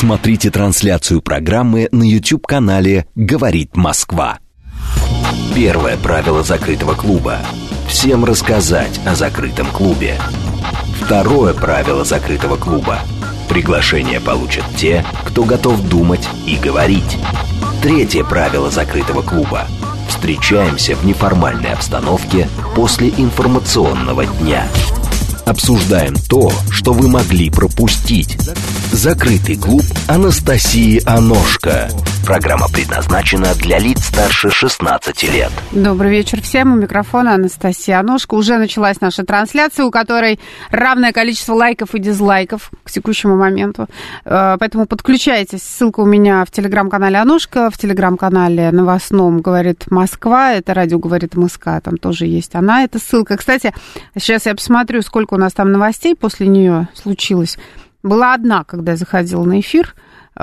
Смотрите трансляцию программы на YouTube-канале «Говорит Москва». Первое правило закрытого клуба – всем рассказать о закрытом клубе. Второе правило закрытого клуба – приглашение получат те, кто готов думать и говорить. Третье правило закрытого клуба – встречаемся в неформальной обстановке после информационного дня. Обсуждаем то, что вы могли пропустить. Закрытый клуб Анастасии Аношко. Программа предназначена для лиц старше 16 лет. Добрый вечер всем. У микрофона Анастасия Аношко. Уже началась наша трансляция, у которой равное количество лайков и дизлайков к текущему моменту. Поэтому подключайтесь. Ссылка у меня в телеграм-канале Аношко, в телеграм-канале новостном «Говорит Москва». Это радио «Говорит МСК». Там тоже есть она, эта ссылка. Кстати, сейчас я посмотрю, сколько у нас там новостей после нее случилось. Была одна, когда я заходила на эфир.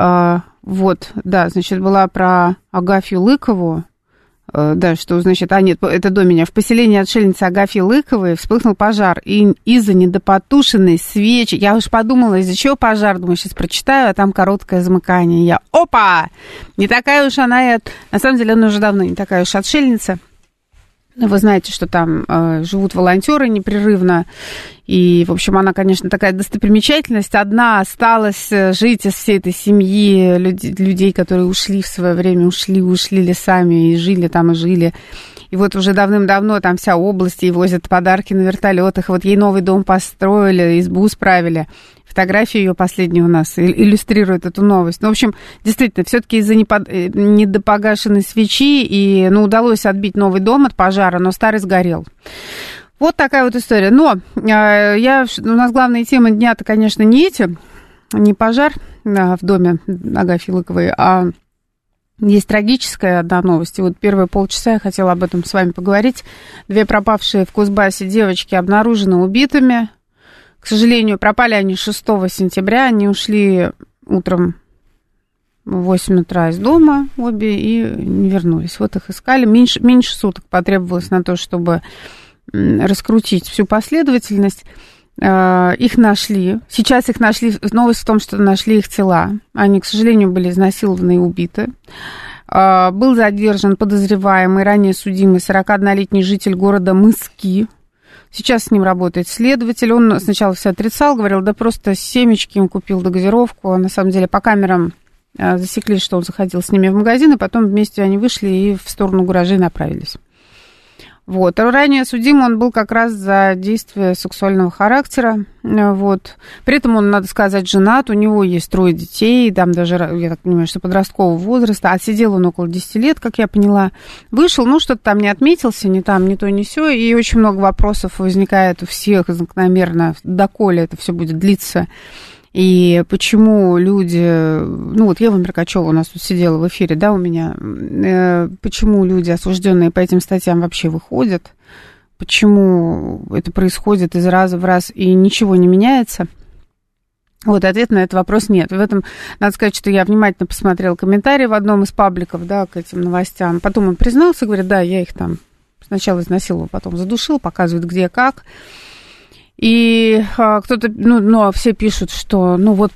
Вот, да, значит, была про Агафью Лыкову. Да, что, значит, нет, это до меня. В поселении отшельницы Агафьи Лыковой вспыхнул пожар. И из-за недопотушенной свечи... Я уж подумала, из-за чего пожар? Думаю, сейчас прочитаю, а там короткое замыкание. Я, опа! Не такая уж она... На самом деле, она уже давно не такая уж отшельница. Вы знаете, что там живут волонтеры непрерывно. И, в общем, она, конечно, такая достопримечательность. Одна осталась жить из всей этой семьи людей, которые ушли в свое время, ушли лесами и жили там, и жили. И вот уже давным-давно там вся область, ей возят подарки на вертолетах. Вот ей новый дом построили, избу справили. Фотография ее последняя у нас иллюстрирует эту новость. Ну, в общем, действительно, все-таки из-за недопогашенной свечи и, удалось отбить новый дом от пожара, но старый сгорел. Вот такая вот история. Но у нас главная тема дня-то, конечно, не пожар в доме Агафьи Лыковой, а есть трагическая одна новость. И вот первые полчаса я хотела об этом с вами поговорить. 2 пропавшие в Кузбассе девочки обнаружены убитыми. К сожалению, пропали они 6 сентября. Они ушли утром в 8 утра из дома обе и не вернулись. Вот их искали. Меньше суток потребовалось на то, чтобы раскрутить всю последовательность. Их нашли. Сейчас их нашли. Новость в том, что нашли их тела. Они, к сожалению, были изнасилованы и убиты. Был задержан подозреваемый, ранее судимый 41-летний житель города Мыски. Сейчас с ним работает следователь. Он сначала все отрицал, говорил, да просто семечки им купил, да газировку. На самом деле по камерам засекли, что он заходил с ними в магазин, и потом вместе они вышли и в сторону гаражей направились. Вот. Ранее судим он был как раз за действия сексуального характера. Вот. При этом он, надо сказать, женат, у него есть 3 детей, там даже, я так понимаю, что подросткового возраста. Отсидел он около 10 лет, как я поняла. Вышел, что-то там не отметился, ни там, ни то, ни сё. И очень много вопросов возникает у всех закономерно, доколе это все будет длиться. И почему люди... Ева Меркачева у нас тут сидела в эфире, да, у меня. Почему люди, осужденные по этим статьям, вообще выходят? Почему это происходит из раза в раз и ничего не меняется? Вот, ответ на этот вопрос нет. В этом, надо сказать, что я внимательно посмотрела комментарии в одном из пабликов, да, к этим новостям. Потом он признался, говорит, да, я их там сначала изнасиловал, потом задушил, показывает, где, как. И кто-то, все пишут, что,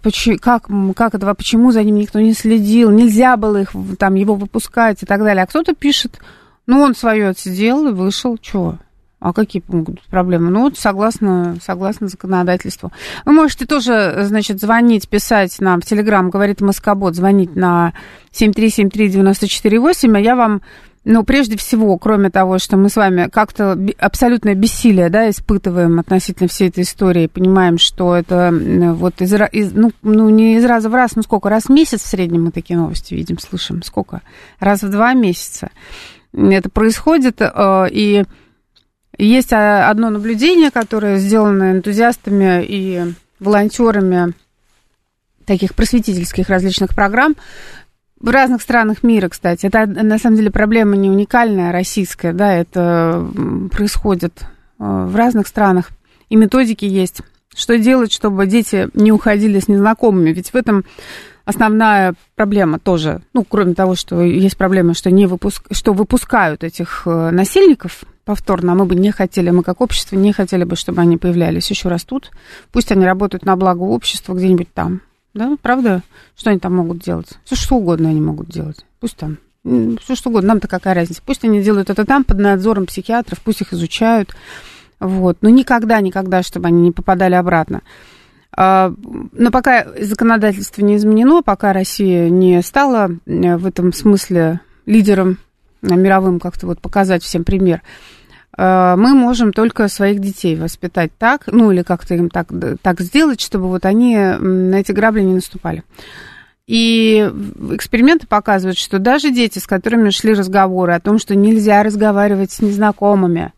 как это, почему за ним никто не следил, нельзя было его выпускать и так далее. А кто-то пишет, он свое отсидел и вышел, чего? А какие могут быть проблемы? Согласно законодательству. Вы можете тоже, звонить, писать нам в Телеграм, говорит Москобот, звонить на 7373948, а я вам... прежде всего, кроме того, что мы с вами как-то абсолютное бессилие, да, испытываем относительно всей этой истории, понимаем, что это не из раза в раз, сколько, раз в месяц в среднем мы такие новости видим, слышим, сколько? Раз в 2 месяца это происходит, и есть одно наблюдение, которое сделано энтузиастами и волонтерами таких просветительских различных программ, в разных странах мира, кстати. Это, на самом деле, проблема не уникальная, российская, да, это происходит в разных странах. И методики есть. Что делать, чтобы дети не уходили с незнакомыми? Ведь в этом основная проблема тоже. Кроме того, что есть проблема, что выпускают этих насильников повторно, а мы бы не хотели, мы как общество не хотели бы, чтобы они появлялись, еще растут. Пусть они работают на благо общества где-нибудь там, да, правда? Что они там могут делать? Все что угодно они могут делать. Пусть там, все что угодно, нам-то какая разница. Пусть они делают это там под надзором психиатров, пусть их изучают. Вот. Но никогда, чтобы они не попадали обратно. Но пока законодательство не изменено, пока Россия не стала в этом смысле лидером мировым, как-то вот показать всем пример, мы можем только своих детей воспитать так, ну или как-то им так сделать, чтобы вот они на эти грабли не наступали. И эксперименты показывают, что даже дети, с которыми шли разговоры о том, что нельзя разговаривать с незнакомыми,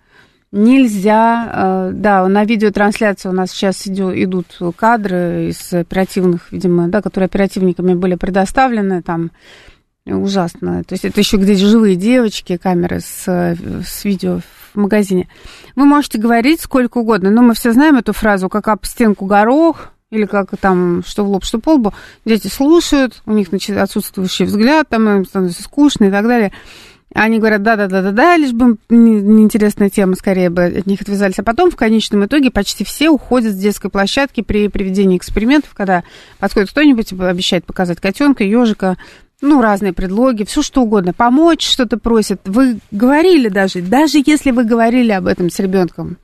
нельзя, да, на видеотрансляции у нас сейчас идут кадры из оперативных, видимо, да, которые оперативниками были предоставлены, там ужасно. То есть это еще где живые девочки, камеры с видео в магазине. Вы можете говорить сколько угодно, но мы все знаем эту фразу, как об стенку горох, или как там, что в лоб, что по лбу. Дети слушают, у них отсутствующий взгляд, там им становится скучно и так далее. Они говорят, да, лишь бы неинтересная тема, скорее бы от них отвязались. А потом, в конечном итоге, почти все уходят с детской площадки при проведении экспериментов, когда подходит кто-нибудь, обещает показать котенка, ежика, ну, разные предлоги, все что угодно, помочь что-то просят. Вы говорили даже если вы говорили об этом с ребенком,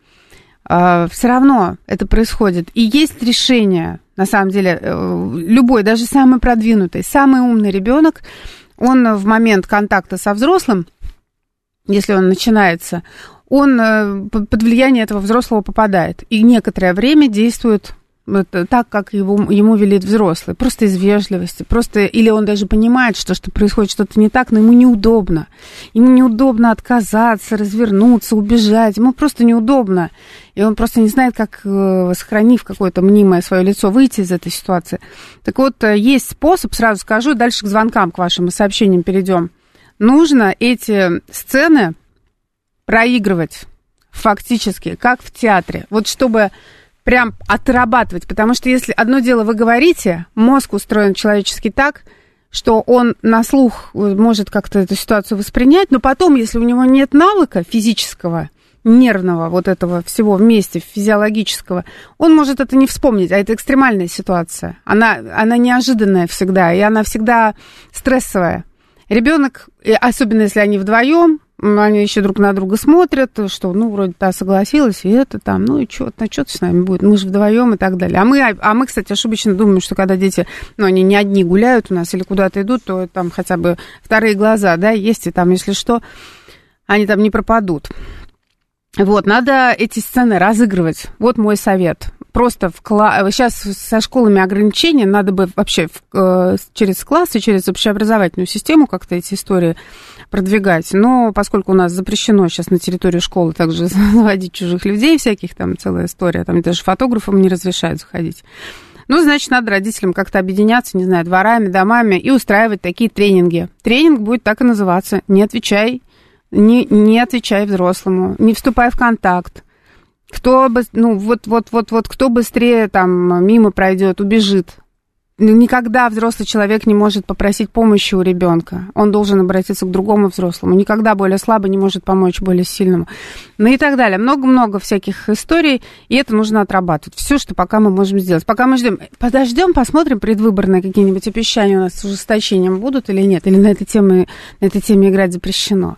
все равно это происходит. И есть решение, на самом деле, любой, даже самый продвинутый, самый умный ребенок, он в момент контакта со взрослым, если он начинается, он под влияние этого взрослого попадает. И некоторое время действует так, как ему велит взрослый. Просто из вежливости. Или он даже понимает, что происходит что-то не так, но ему неудобно. Ему неудобно отказаться, развернуться, убежать. Ему просто неудобно. И он просто не знает, как, сохранив какое-то мнимое свое лицо, выйти из этой ситуации. Так вот, есть способ, сразу скажу, дальше к звонкам, к вашим и сообщениям перейдем. Нужно эти сцены проигрывать фактически, как в театре. Вот чтобы прям отрабатывать, потому что если одно дело вы говорите, мозг устроен человеческий так, что он на слух может как-то эту ситуацию воспринять, но потом, если у него нет навыка физического, нервного вот этого всего вместе, физиологического, он может это не вспомнить, а это экстремальная ситуация. Она неожиданная всегда, и она всегда стрессовая. Ребенок, особенно если они вдвоем, они еще друг на друга смотрят, что, ну, вроде та согласилась, и это там, ну, и что-то с нами будет, мы же вдвоем и так далее. А мы, кстати, ошибочно думаем, что когда дети, ну, они не одни гуляют у нас или куда-то идут, то там хотя бы вторые глаза, да, есть, и там, если что, они там не пропадут. Вот, надо эти сцены разыгрывать. Вот мой совет. Просто сейчас со школами ограничения, надо бы вообще через классы, через общеобразовательную систему как-то эти истории продвигать. Но поскольку у нас запрещено сейчас на территорию школы также заводить чужих людей всяких, там целая история, там даже фотографам не разрешают заходить. Ну, значит, надо родителям как-то объединяться, не знаю, дворами, домами и устраивать такие тренинги. Тренинг будет так и называться «Не отвечай». Не отвечай взрослому, не вступай в контакт. Кто быстрее там мимо пройдет, убежит. Никогда взрослый человек не может попросить помощи у ребенка. Он должен обратиться к другому взрослому. Никогда более слабый не может помочь более сильному. Ну и так далее. Много-много всяких историй, и это нужно отрабатывать. Все, что пока мы можем сделать. Пока мы ждем. Подождем, посмотрим предвыборные какие-нибудь обещания у нас с ужесточением будут или нет. Или на этой теме играть запрещено.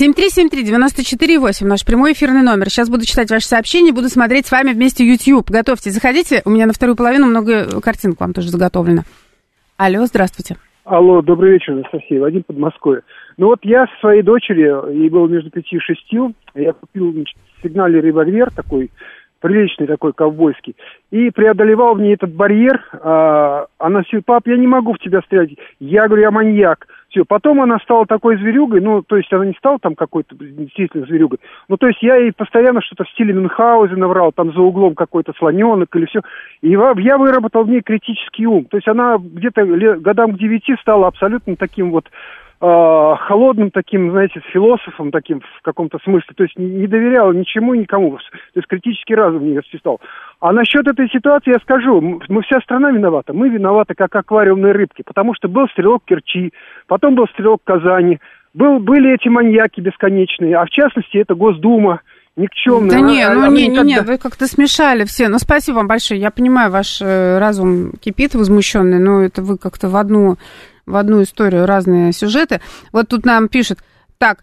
7373948, наш прямой эфирный номер. Сейчас буду читать ваши сообщения, буду смотреть с вами вместе YouTube. Готовьте, заходите. У меня на вторую половину много картинок вам тоже заготовлено. Алло, здравствуйте. Алло, добрый вечер, Анастасия, Вадим, Подмосковье. Ну вот я со своей дочерью, ей было между 5 и 6, я купил, сигнальный револьвер такой, приличный такой, ковбойский, и преодолевал в ней этот барьер. Она все, пап, я не могу в тебя стрелять. Я говорю, я маньяк. Все, потом она стала такой зверюгой, ну, то есть она не стала там какой-то действительно зверюгой, ну, то есть я ей постоянно что-то в стиле Мюнхгаузена врал, там за углом какой-то слоненок или все, и я выработал в ней критический ум, то есть она где-то годам к 9 стала абсолютно таким вот холодным таким, знаете, философом таким в каком-то смысле, то есть не доверяла ничему и никому, то есть критический разум в ней расцветал. А насчет этой ситуации я скажу, мы вся страна виновата, мы виноваты как аквариумные рыбки, потому что был стрелок Керчи, потом был стрелок Казани, были эти маньяки бесконечные, а в частности это Госдума, никчемные. Да не, вы как-то смешали все. Ну, спасибо вам большое. Я понимаю, ваш разум кипит возмущенный, но это вы как-то в одну историю разные сюжеты. Вот тут нам пишут. Так,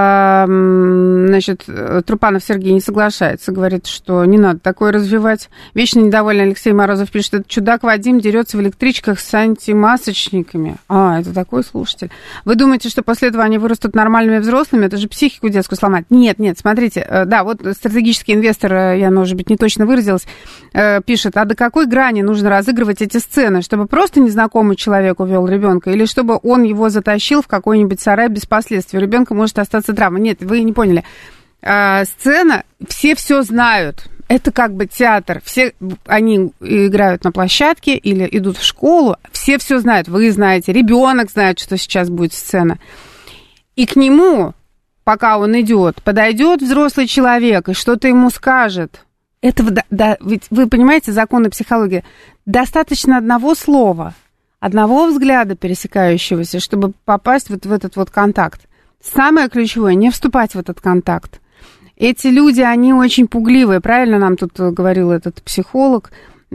значит, Трупанов Сергей не соглашается, говорит, что не надо такое развивать. Вечно недовольный Алексей Морозов пишет, это чудак Вадим дерется в электричках с антимасочниками. Это такой слушатель. Вы думаете, что после этого они вырастут нормальными взрослыми? Это же психику детскую сломать. Нет, смотрите, да, вот стратегический инвестор, я, может быть, не точно выразилась, пишет, а до какой грани нужно разыгрывать эти сцены, чтобы просто незнакомый человек увел ребенка, или чтобы он его затащил в какой-нибудь сарай без последствий? У ребенка может остаться травма. Нет, вы не поняли. Сцена, все знают. Это как бы театр. Все они играют на площадке или идут в школу. Все знают. Вы знаете. Ребенок знает, что сейчас будет сцена. И к нему, пока он идет, подойдет взрослый человек и что-то ему скажет. Ведь вы понимаете, законы психологии. Достаточно одного слова, одного взгляда пересекающегося, чтобы попасть вот в этот вот контакт. Самое ключевое, не вступать в этот контакт. Эти люди, они очень пугливые, правильно нам тут говорил этот психолог,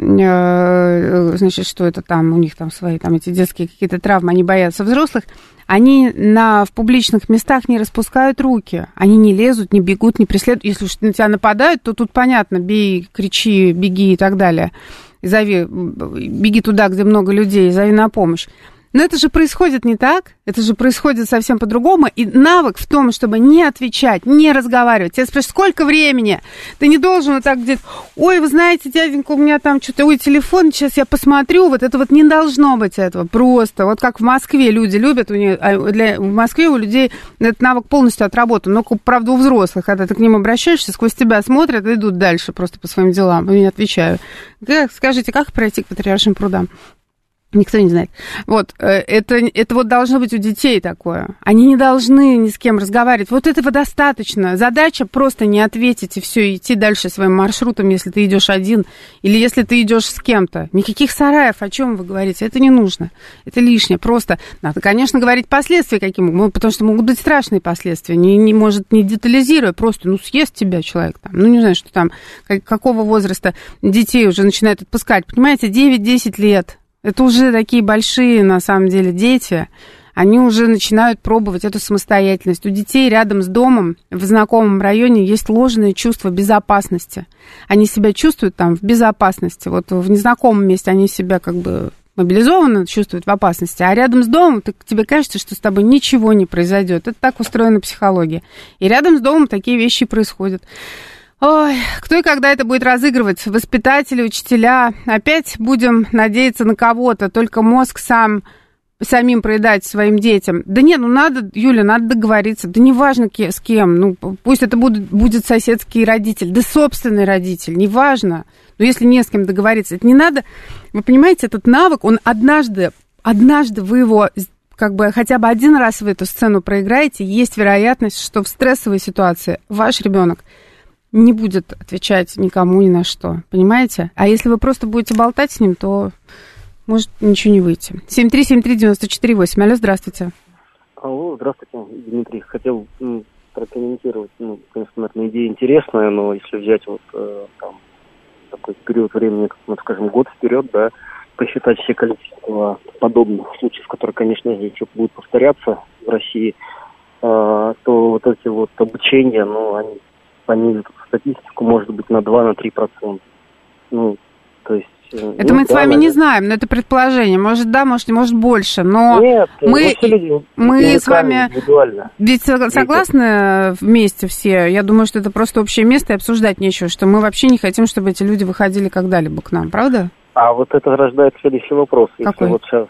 значит, что это там, у них там свои там эти детские какие-то травмы, они боятся взрослых, они в публичных местах не распускают руки, они не лезут, не бегут, не преследуют. Если уж на тебя нападают, то тут понятно, бей, кричи, беги и так далее. Беги туда, где много людей, зови на помощь. Но это же происходит не так, это же происходит совсем по-другому, и навык в том, чтобы не отвечать, не разговаривать. Тебя спрашивают, сколько времени? Ты не должен вот так где-то, ой, вы знаете, дяденька, у меня там что-то, ой, телефон, сейчас я посмотрю, вот это вот не должно быть этого, просто. Вот как в Москве люди любят, в Москве у людей этот навык полностью отработан, но, правда, у взрослых, когда ты к ним обращаешься, сквозь тебя смотрят и идут дальше просто по своим делам, я не отвечаю. Скажите, как пройти к Патриаршим прудам? Никто не знает. Вот, это вот должно быть у детей такое. Они не должны ни с кем разговаривать. Вот этого достаточно. Задача просто не ответить и все, идти дальше своим маршрутом, если ты идешь один или если ты идешь с кем-то. Никаких сараев, о чем вы говорите, это не нужно. Это лишнее. Просто надо, конечно, говорить последствия каким, потому что могут быть страшные последствия. Может, не детализируя, просто, съест тебя человек там. Не знаю, что там, какого возраста детей уже начинают отпускать. Понимаете, 9-10 лет. Это уже такие большие, на самом деле, дети. Они уже начинают пробовать эту самостоятельность. У детей рядом с домом, в знакомом районе, есть ложное чувство безопасности. Они себя чувствуют там в безопасности. Вот в незнакомом месте они себя как бы мобилизованно чувствуют в опасности. А рядом с домом тебе кажется, что с тобой ничего не произойдет. Это так устроена психология. И рядом с домом такие вещи происходят. Ой, кто и когда это будет разыгрывать? Воспитатели, учителя. Опять будем надеяться на кого-то, только мозг самим проедать своим детям. Да нет, надо, Юля, надо договориться. Да неважно с кем. Пусть это будет соседский родитель, да собственный родитель, неважно. Но если не с кем договориться, это не надо. Вы понимаете, этот навык, он однажды вы его как бы хотя бы один раз в эту сцену проиграете, есть вероятность, что в стрессовой ситуации ваш ребенок не будет отвечать никому ни на что, понимаете? А если вы просто будете болтать с ним, то может ничего не выйти. 7373948. Алло, здравствуйте. Алло, здравствуйте, Дмитрий. Хотел прокомментировать, конечно, наверное, идея интересная, но если взять такой период времени, скажем, год вперед, да, посчитать все количество подобных случаев, которые, конечно же, еще будут повторяться в России, то вот эти вот обучения, они понизит статистику, может быть, на 2-3%. То есть... Это мы с вами не знаем, но это предположение. Может, да, может больше, но нет, мы с вами ведь согласны вместе все? Я думаю, что это просто общее место и обсуждать нечего, что мы вообще не хотим, чтобы эти люди выходили когда-либо к нам, правда? А вот это рождает следующий вопрос. Какой? Если вот сейчас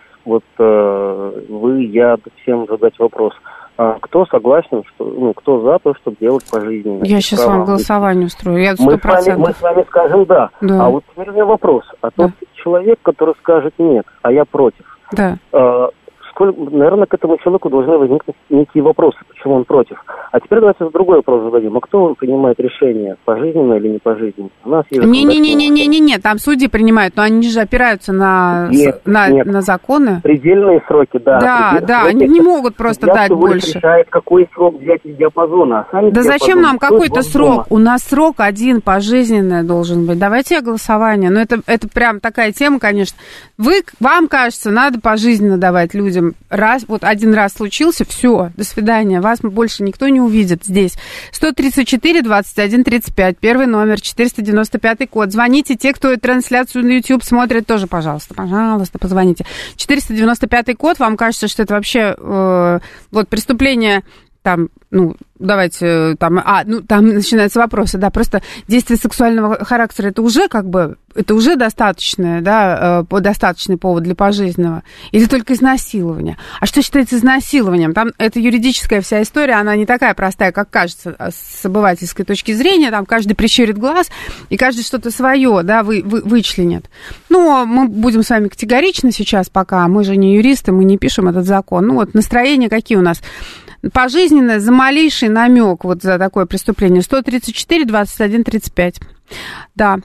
я всем задать вопрос. Кто согласен, кто за то, чтобы делать пожизненно? Я сейчас вам голосование устрою, я 100%. Мы с вами скажем «да». А вот теперь у меня вопрос. Тот человек, который скажет «нет», а я против, да. Наверное, к этому человеку должны возникнуть некие вопросы. почему он против. А теперь давайте другой вопрос зададим. А кто принимает решение, пожизненно или не пожизненно? У нас есть... Не, там судьи принимают, но они же опираются на законы. Предельные сроки, да. Да, они не могут просто дать больше. Решает, какой срок взять из диапазона. Да зачем нам какой-то срок? У нас срок один пожизненный должен быть. Давайте голосование. Но это прям такая тема, конечно. Вам кажется, надо пожизненно давать людям. Вот один раз случился, все, до свидания. Вас больше никто не увидит здесь. 134-21-35, первый номер, 495 код. Звоните, те, кто трансляцию на YouTube смотрит, тоже, пожалуйста, позвоните. 495 код, вам кажется, что это вообще преступление... Там, давайте, там начинаются вопросы, да, просто действие сексуального характера, это уже достаточное, да, достаточный повод для пожизненного, или только изнасилование. А что считается изнасилованием? Там эта юридическая вся история, она не такая простая, как кажется, с обывательской точки зрения, там каждый прищурит глаз, и каждый что-то свое, да, вычленит. Но мы будем с вами категоричны сейчас пока, мы же не юристы, мы не пишем этот закон. Настроения какие у нас? Пожизненно за малейший намек вот за такое преступление 134-21-35. Да,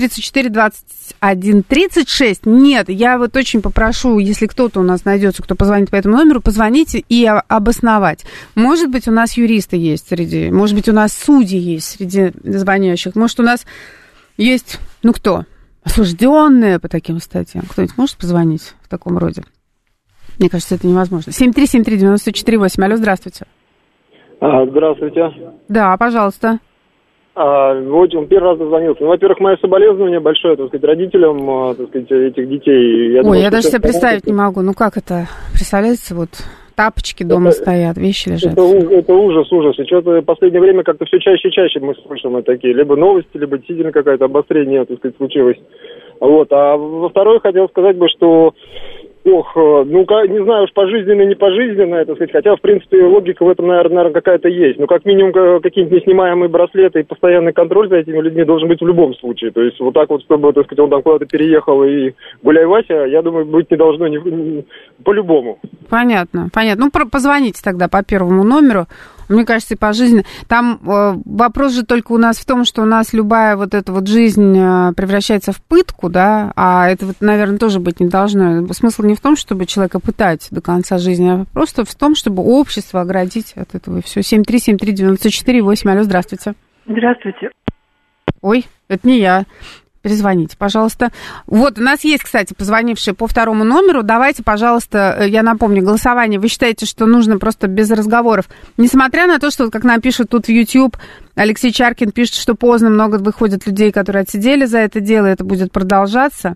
134-21-36. Нет, я вот очень попрошу, если кто-то у нас найдется, кто позвонит по этому номеру, позвоните и обосновать. Может быть, у нас юристы есть среди, может быть, у нас судьи есть среди звонящих, может, у нас есть, кто? Осужденные по таким статьям. Кто-нибудь может позвонить в таком роде? Мне кажется, это невозможно. 7373948. Алло, здравствуйте. Здравствуйте. Да, пожалуйста. Вот он первый раз дозвонился. Во-первых, мое соболезнование большое, родителям, этих детей. Я даже себе представить не могу. Как это? Представляете, тапочки дома стоят, вещи лежат. Это ужас. И что-то в последнее время как-то все чаще и чаще мы слышим такие. Либо новости, либо действительно какое-то обострение, случилось. А во-вторых, хотел сказать бы, что не знаю уж, пожизненно, не пожизненно, хотя, в принципе, логика в этом, наверное, какая-то есть. Как минимум, какие-нибудь неснимаемые браслеты и постоянный контроль за этими людьми должен быть в любом случае. То есть, чтобы, он там куда-то переехал и гуляй, Вася, я думаю, быть не должно по-любому. Понятно. Позвоните тогда по первому номеру. Мне кажется, и пожизненно. Там вопрос же только у нас в том, что у нас любая эта жизнь превращается в пытку, да, а это, наверное, тоже быть не должно. Смысл не в том, чтобы человека пытать до конца жизни, а просто в том, чтобы общество оградить от этого. И все. 7373948. Алло, здравствуйте. Здравствуйте. Ой, это не я. Перезвоните, пожалуйста. У нас есть, кстати, позвонившие по второму номеру. Давайте, пожалуйста, я напомню, голосование. Вы считаете, что нужно просто без разговоров? Несмотря на то, что, как нам пишут тут в YouTube, Алексей Чаркин пишет, что поздно, много выходит людей, которые отсидели за это дело, это будет продолжаться.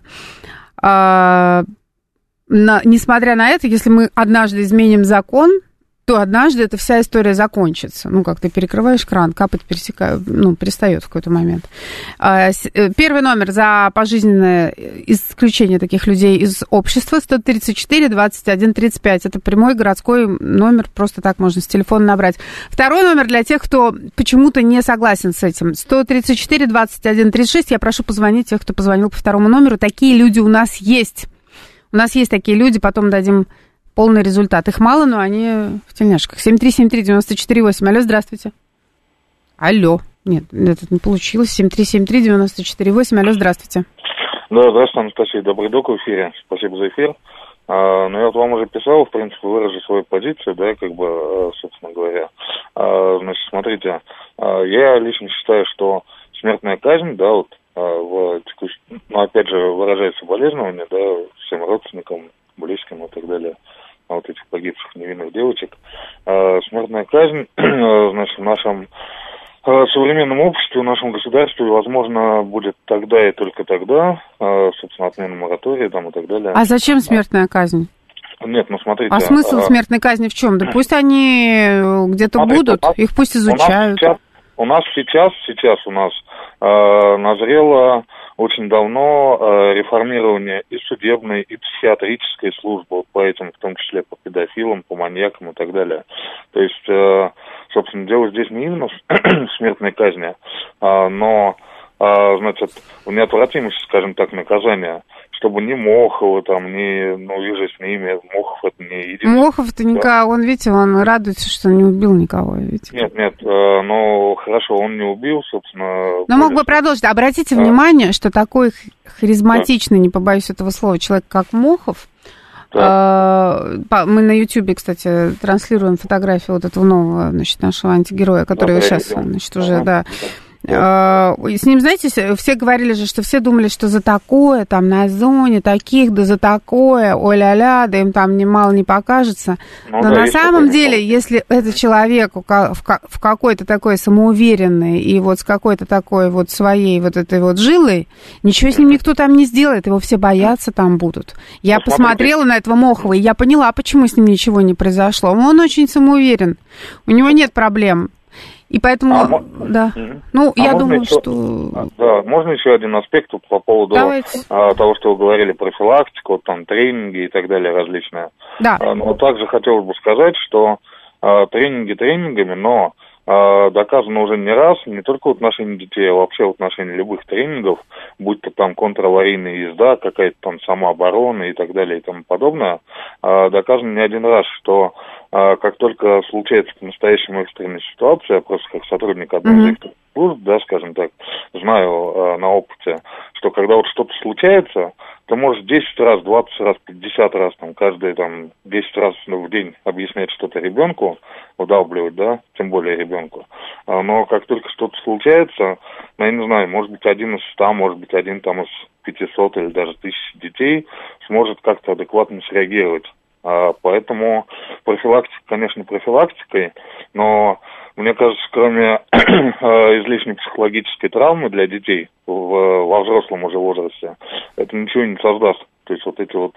Несмотря на это, если мы однажды изменим закон, то однажды эта вся история закончится. Как ты перекрываешь кран, капать перестает в какой-то момент. Первый номер за пожизненное исключение таких людей из общества 134-21-35. Это прямой городской номер, просто так можно с телефона набрать. Второй номер для тех, кто почему-то не согласен с этим. 134-21-36. Я прошу позвонить тех, кто позвонил по второму номеру. Такие люди у нас есть. У нас есть такие люди, потом дадим полный результат. Их мало, но они в тельняшках. 7373948. Алло, здравствуйте. Алло. Нет, это не получилось. 7373948. Алло, здравствуйте. Да, здравствуйте, Анастасия. Добрый док в эфире. Спасибо за эфир. Я вам уже писал, в принципе, выражу свою позицию, да, собственно говоря. Смотрите, я лично считаю, что смертная казнь, да, опять же, выражаю соболезнования, да, всем родственникам, близким и так далее, этих погибших невинных девочек. Смертная казнь, в нашем современном обществе, в нашем государстве, возможно, будет тогда и только тогда, собственно, отмена моратория там и так далее. А зачем смертная казнь? Нет, смотрите. А смысл смертной казни в чем? Да пусть они где-то будут, их пусть изучают. У нас сейчас назрело очень давно реформирование и судебной, и психиатрической службы по этим, в том числе по педофилам, по маньякам и так далее. То есть, собственно, дело здесь не именно в смертной казни, но, в неотвратимости, скажем так, наказания, чтобы ни Мохова, ни, вижу с ними, Мохов это Мохов-то никого, он, видите, он радуется, что не убил никого, видите. Нет, ну, хорошо, он не убил, собственно... Но мог бы продолжить. Обратите внимание, что такой харизматичный, не побоюсь этого слова, человек, как Мохов, мы на Ютьюбе, кстати, транслируем фотографию вот этого нового, значит, нашего антигероя, который сейчас, значит, уже, да. С ним, знаете, все говорили же, что все думали, что за такое, там, на зоне таких, да за такое, ой-ля-ля, да им там мало не покажется. Но на самом деле, если этот человек в какой-то такой самоуверенный и вот с какой-то такой вот своей вот этой вот жилой, ничего с ним никто там не сделает, его все бояться там будут. Я посмотрела на этого Мохова, и я поняла, почему с ним ничего не произошло. Он очень самоуверен, у него нет проблем. И поэтому, да, ну, я думаю, еще, что... Да, можно еще один аспект по поводу того, что вы говорили, профилактику, вот, там, тренинги и так далее различные. Да. Но также хотелось бы сказать, что тренинги тренингами, но доказано уже не раз, не только в отношении детей, а вообще в отношении любых тренингов, будь то там контраварийная езда, какая-то там самооборона и так далее и тому подобное, доказано не один раз, что как только случается по-настоящему экстренная ситуация, просто как сотрудник одной из экстренных служб, да, скажем так, знаю на опыте, что когда вот что-то случается, ты можешь 10 раз, 20 раз, 50 раз, там, каждые там 10 раз в день объяснять что-то ребенку, вдалбливать, да, тем более ребенку. Но как только что-то случается, ну, я не знаю, может быть, 1 из 100, может быть, 1 там из 500 или даже 1000 детей сможет как-то адекватно среагировать. Поэтому профилактика, конечно, профилактикой, но мне кажется, кроме излишней психологической травмы для детей во взрослом уже возрасте, это ничего не создаст. То есть вот эти вот,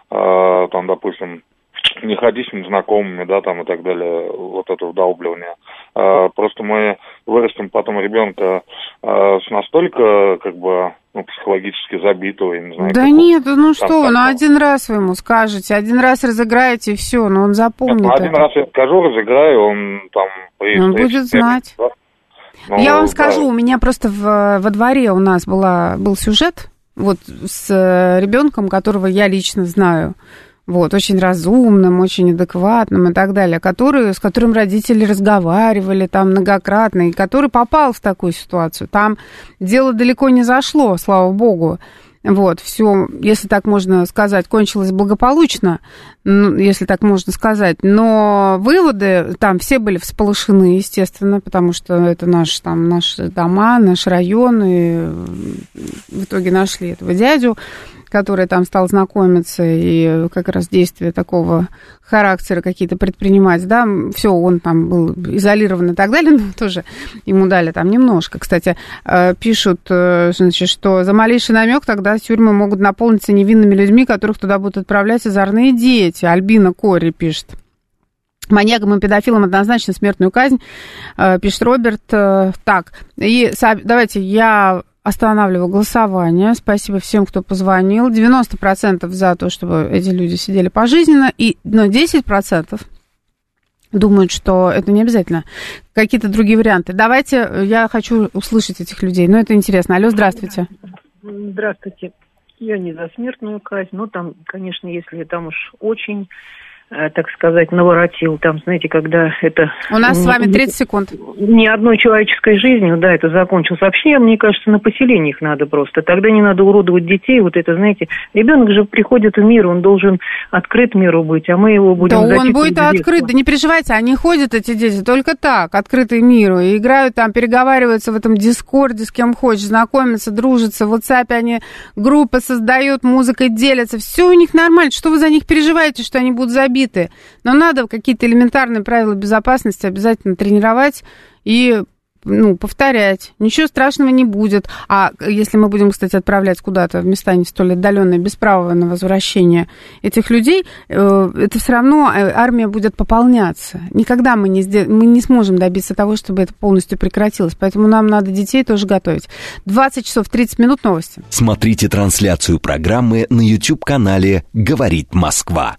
там, допустим, не ходи с незнакомыми, да, там и так далее, вот это вдалбливание. Просто мы вырастим потом ребенка с настолько, как бы, ну, психологически забитого, я не знаю. Да нет, ну что, ну один раз вы ему скажете, один раз разыграете, и все, но он запомнит. Нет, один раз я скажу, разыграю, он там... Он будет знать. Да? Ну, я вам скажу, у меня просто во дворе у нас был сюжет, вот с ребенком, которого я лично знаю. Вот, очень разумным, очень адекватным и так далее, с которым родители разговаривали там многократно, и который попал в такую ситуацию. Там дело далеко не зашло, слава богу. Вот, все, если так можно сказать, кончилось благополучно, если так можно сказать. Но выводы там все были всполошены, естественно, потому что это наши дома, наш район, и в итоге нашли этого дядю, который там стал знакомиться и как раз действия такого характера какие-то предпринимать, да, все, он там был изолирован и так далее, но тоже ему дали там немножко. Кстати, пишут, значит, что за малейший намек тогда тюрьмы могут наполниться невинными людьми, которых туда будут отправлять озорные дети. Альбина Кори пишет. Маньякам и педофилам однозначно смертную казнь, пишет Роберт. Так, и давайте я останавливаю голосование. Спасибо всем, кто позвонил. 90% за то, чтобы эти люди сидели пожизненно, но 10% думают, что это не обязательно. Какие-то другие варианты. Давайте, я хочу услышать этих людей. Ну, это интересно. Алло, здравствуйте. Здравствуйте. Я не за смертную казнь, но там, конечно, если там уж очень, так сказать, наворотил, там, знаете, когда это... У нас с вами 30 секунд. Ни одной человеческой жизнью, да, это закончилось. Вообще, мне кажется, на поселениях надо просто. Тогда не надо уродовать детей, вот это, знаете, ребенок же приходит в мир, он должен открыт миру быть, а мы его будем... Да он будет открыт, да не переживайте, они ходят, эти дети, только так, открытые миру, и играют там, переговариваются в этом Дискорде с кем хочешь, знакомятся, дружатся, в WhatsApp они группы создают, музыкой делятся, все у них нормально, что вы за них переживаете, что они будут забиты? Но надо какие-то элементарные правила безопасности обязательно тренировать и, повторять. Ничего страшного не будет. А если мы будем, кстати, отправлять куда-то в места не столь отдаленные, без права на возвращение этих людей, это все равно армия будет пополняться. Никогда мы не сможем добиться того, чтобы это полностью прекратилось. Поэтому нам надо детей тоже готовить. 20 часов 30 минут новости. Смотрите трансляцию программы на YouTube-канале «Говорит Москва».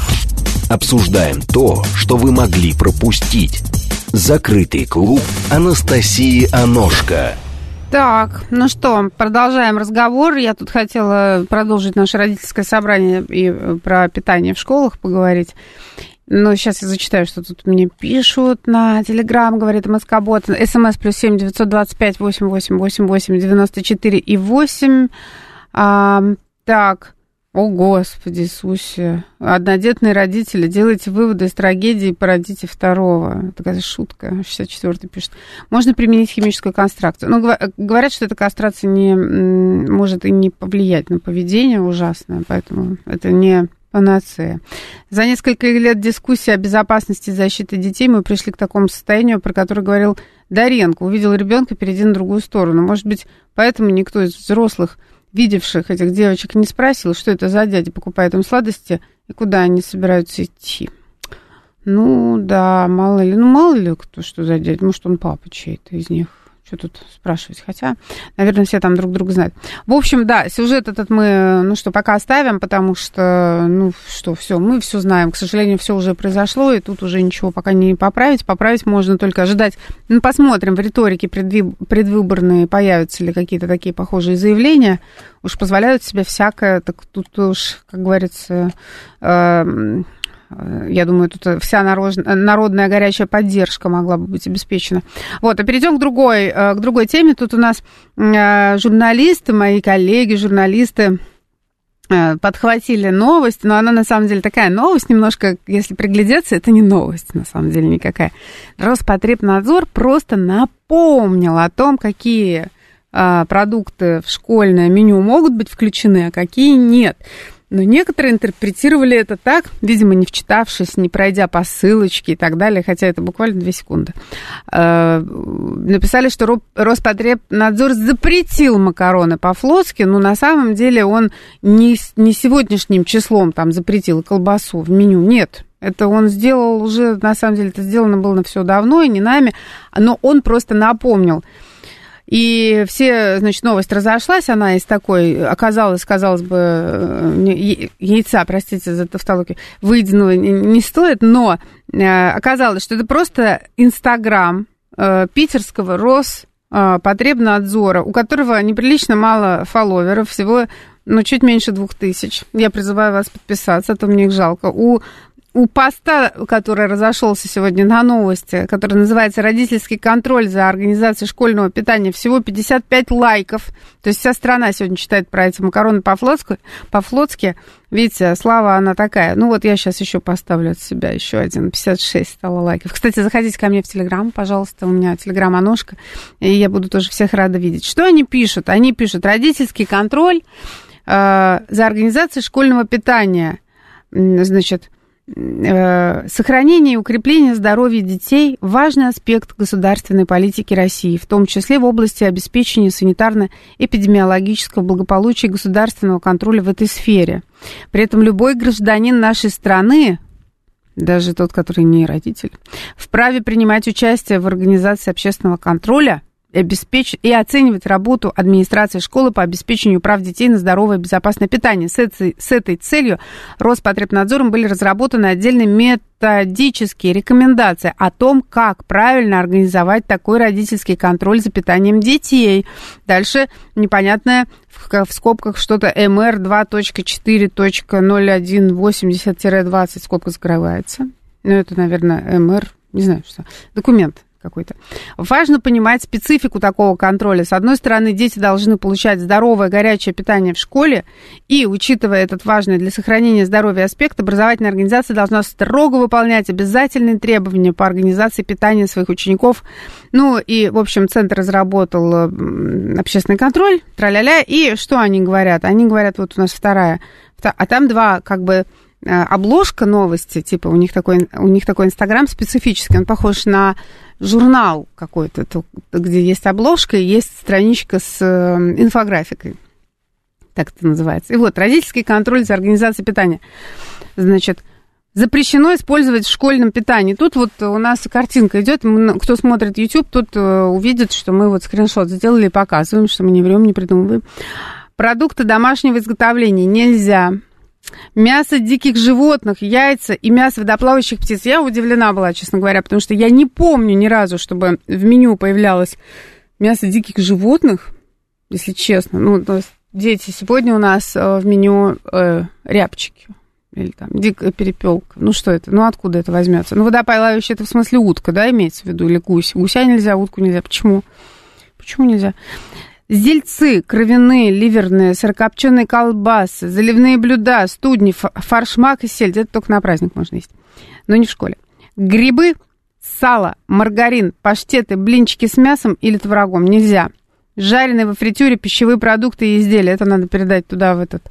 Обсуждаем то, что вы могли пропустить. Закрытый клуб Анастасии Аношко. Так, ну что, продолжаем разговор. Я тут хотела продолжить наше родительское собрание и про питание в школах поговорить. Но сейчас я зачитаю, что тут мне пишут на Телеграм, говорит МСК-бот. СМС +7 925 8888 94 и 8. Так, о Господи Иисусе. Однодетные родители, делайте выводы из трагедии, породите второго. Такая шутка. 64-й пишет. Можно применить химическую кастрацию. Ну, говорят, что эта кастрация не может и не повлиять на поведение ужасное, поэтому это не панацея. За несколько лет дискуссии о безопасности и защите детей мы пришли к такому состоянию, про которое говорил Доренко. Увидел ребенка, перейди на другую сторону. Может быть, поэтому никто из взрослых, видевших этих девочек, не спросил, что это за дядя покупает им сладости и куда они собираются идти. Ну, да, мало ли кто что за дядя. Может, он папа чей-то из них. Что тут спрашивать? Хотя, наверное, все там друг друга знают. В общем, да, сюжет этот мы, пока оставим, потому что, все, мы все знаем. К сожалению, все уже произошло, и тут уже ничего пока не поправить. Поправить можно только ожидать. Посмотрим, в риторике предвыборные появятся ли какие-то такие похожие заявления. Уж позволяют себе всякое, так тут уж, как говорится... Я думаю, тут вся народная горячая поддержка могла бы быть обеспечена. Вот, а перейдем к другой теме. Тут у нас журналисты, мои коллеги, журналисты подхватили новость, но она на самом деле такая новость, немножко, если приглядеться, это не новость, на самом деле никакая. Роспотребнадзор просто напомнил о том, какие продукты в школьное меню могут быть включены, а какие нет. Но некоторые интерпретировали это так, видимо, не вчитавшись, не пройдя по ссылочке и так далее, хотя это буквально 2 секунды. Написали, что Роспотребнадзор запретил макароны по-флотски, но на самом деле он не сегодняшним числом там запретил колбасу в меню, нет. Это он сделал уже, на самом деле, это сделано было все давно и не нами, но он просто напомнил. И все, значит, новость разошлась, она из такой, оказалось, казалось бы, яйца, простите за тавтологию, выеденного не стоит, но оказалось, что это просто Инстаграм питерского Роспотребнадзора, у которого неприлично мало фолловеров, всего, чуть меньше 2000. Я призываю вас подписаться, а то мне их жалко. У поста, который разошелся сегодня на новости, который называется «Родительский контроль за организацией школьного питания», всего 55 лайков. То есть вся страна сегодня читает про эти макароны по-флотски. Видите, слава она такая. Я сейчас еще поставлю от себя еще один. 56 стало лайков. Кстати, заходите ко мне в Телеграм, пожалуйста. У меня Телеграм-аношка, и я буду тоже всех рада видеть. Что они пишут? Они пишут «Родительский контроль за организацией школьного питания». Значит, сохранение и укрепление здоровья детей – важный аспект государственной политики России, в том числе в области обеспечения санитарно-эпидемиологического благополучия и государственного контроля в этой сфере. При этом любой гражданин нашей страны, даже тот, который не родитель, вправе принимать участие в организации общественного контроля и оценивать работу администрации школы по обеспечению прав детей на здоровое и безопасное питание. С этой целью Роспотребнадзором были разработаны отдельные методические рекомендации о том, как правильно организовать такой родительский контроль за питанием детей. Дальше непонятное в скобках что-то МР 2.4.0180-20, скобка закрывается. Это, наверное, МР, не знаю что, документ какой-то. Важно понимать специфику такого контроля. С одной стороны, дети должны получать здоровое, горячее питание в школе, и, учитывая этот важный для сохранения здоровья аспект, образовательная организация должна строго выполнять обязательные требования по организации питания своих учеников. И, в общем, Центр разработал общественный контроль, тра-ля-ля, и что они говорят? Они говорят, вот у нас вторая, а там два, обложка новости, типа у них такой Инстаграм специфический, он похож на журнал какой-то, где есть обложка и есть страничка с инфографикой. Так это называется. И вот, родительский контроль за организацией питания. Значит, запрещено использовать в школьном питании. Тут вот у нас картинка идет. Кто смотрит YouTube, тот увидит, что мы вот скриншот сделали и показываем, что мы не врем, не придумываем. Продукты домашнего изготовления нельзя. Мясо диких животных, яйца и мясо водоплавающих птиц. Я удивлена была, честно говоря, потому что я не помню ни разу, чтобы в меню появлялось мясо диких животных, если честно. Ну, то есть, дети, сегодня у нас в меню рябчики. Или там дикая перепелка. Ну, что это? Ну, откуда это возьмется? Ну, водопоилающая, это в смысле утка, да, имеется в виду? Или гусь? Гуся нельзя, утку нельзя. Почему? Почему нельзя? Зельцы, кровяные, ливерные, сырокопченые колбасы, заливные блюда, студни, фарш, мак и сельдь. Это только на праздник можно есть. Но не в школе. Грибы, сало, маргарин, паштеты, блинчики с мясом или творогом нельзя. Жареные во фритюре пищевые продукты и изделия. Это надо передать туда, в этот,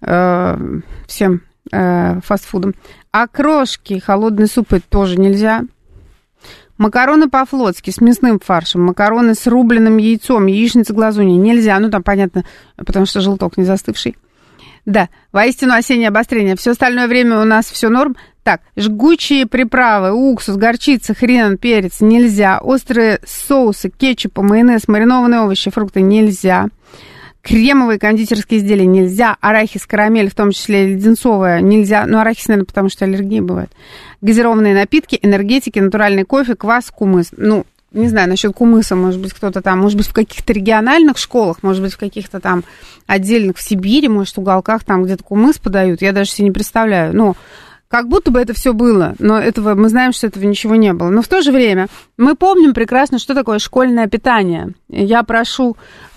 всем фастфудом. Окрошки, холодные супы тоже нельзя. Макароны по-флотски с мясным фаршем, макароны с рубленым яйцом, яичница глазунья нельзя. Ну, там, понятно, потому что желток не застывший. Да, воистину осеннее обострение. Все остальное время у нас все норм. Так, жгучие приправы, уксус, горчица, хрен, перец нельзя. Острые соусы, кетчуп, майонез, маринованные овощи, фрукты нельзя. Кремовые кондитерские изделия нельзя. Арахис, карамель, в том числе леденцовая, нельзя. Ну, арахис, наверное, потому что аллергия бывает. Газированные напитки, энергетики, натуральный кофе, квас, кумыс. Ну, не знаю, насчет кумыса, может быть, кто-то там, может быть, в каких-то региональных школах, может быть, в каких-то там отдельных, в Сибири, может, в уголках там где-то кумыс подают. Я даже себе не представляю. Ну, как будто бы это все было, но этого мы знаем, что этого ничего не было. Но в то же время мы помним прекрасно, что такое школьное питание. Я прошу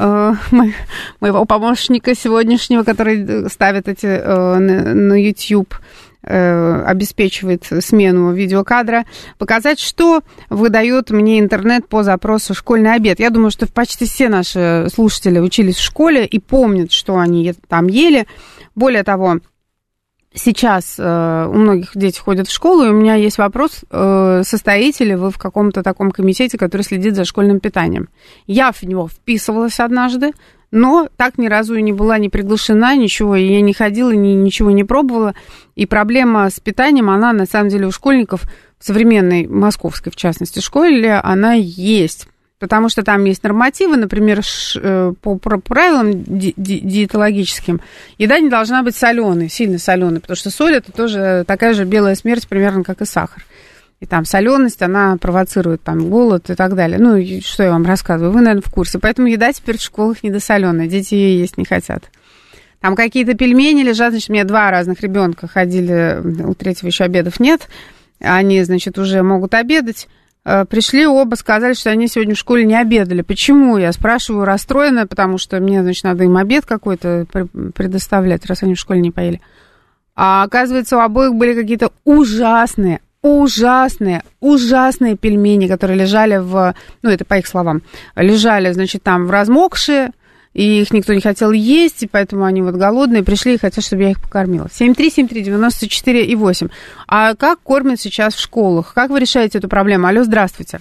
моего помощника сегодняшнего, который ставит эти на YouTube, обеспечивает смену видеокадра, показать, что выдает мне интернет по запросу «школьный обед». Я думаю, что почти все наши слушатели учились в школе и помнят, что они там ели. Более того, сейчас у многих дети ходят в школу, и у меня есть вопрос, состоите ли вы в каком-то таком комитете, который следит за школьным питанием. Я в него вписывалась однажды, но так ни разу и не была не приглашена, ничего, и я не ходила, ничего не пробовала. И проблема с питанием, она на самом деле у школьников, в современной московской, в частности, школе, она есть. Потому что там есть нормативы, например, по правилам диетологическим, еда не должна быть соленой, сильно соленой, потому что соль это тоже такая же белая смерть, примерно как и сахар. И там соленость, она провоцирует там голод и так далее. Ну, что я вам рассказываю, вы, наверное, в курсе. Поэтому еда теперь в школах недосоленая, дети ее есть не хотят. Там какие-то пельмени лежат, значит, у меня 2 разных ребенка ходили, у 3-го еще обедов нет, они, значит, уже могут обедать. Пришли оба, сказали, что они сегодня в школе не обедали. Почему? Я спрашиваю, расстроена, потому что мне, значит, надо им обед какой-то предоставлять, раз они в школе не поели. А оказывается, у обоих были какие-то ужасные пельмени, которые лежали ну, это по их словам, лежали, значит, там в размокшие, и их никто не хотел есть, и поэтому они вот голодные, пришли и хотят, чтобы я их покормила. 7373948. А как кормят сейчас в школах? Как вы решаете эту проблему? Алло, здравствуйте.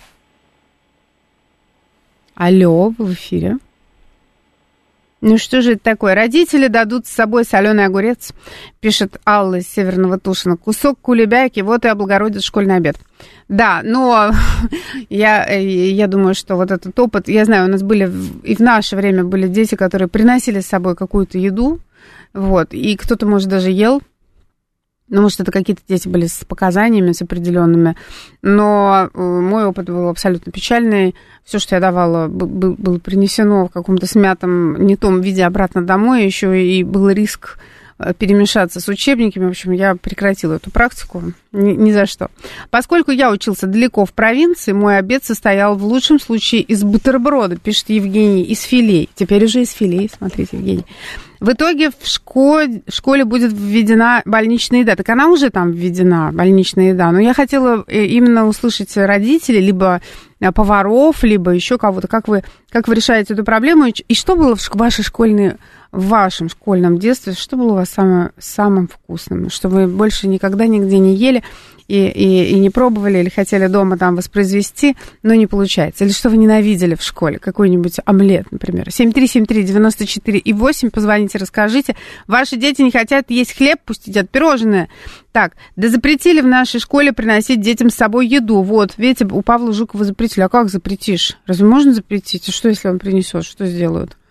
Алло, вы в эфире. Ну что же это такое? Родители дадут с собой соленый огурец, пишет Алла из Северного Тушина. Кусок кулебяки, вот и облагородит школьный обед. Да, но я думаю, что вот этот опыт... Я знаю, у нас были и в наше время были дети, которые приносили с собой какую-то еду, вот, и кто-то, может, даже ел. Ну, может, это какие-то дети были с показаниями, с определенными, но мой опыт был абсолютно печальный. Все, что я давала, было принесено в каком-то смятом, не том виде обратно домой, еще и был риск перемешаться с учебниками. В общем, я прекратила эту практику ни за что. Поскольку я учился далеко в провинции, мой обед состоял в лучшем случае из бутерброда, пишет Евгений, из филей. Теперь уже из филей, смотрите, Евгений. В итоге в школе будет введена больничная еда. Так она уже там введена, больничная еда. Но я хотела именно услышать родителей, либо поваров, либо еще кого-то. Как вы решаете эту проблему? И что было в вашем школьном детстве, что было у вас самым вкусным? Что вы больше никогда нигде не ели и не пробовали, или хотели дома там воспроизвести, но не получается? Или что вы ненавидели в школе? Какой-нибудь омлет, например. 7373948, позвоните, расскажите. Ваши дети не хотят есть хлеб, пусть едят пирожные. Так, да запретили в нашей школе приносить детям с собой еду. Вот, видите, у Павла Жукова запретили. А как запретишь? Разве можно запретить? А что, если он принесет? Что сделают?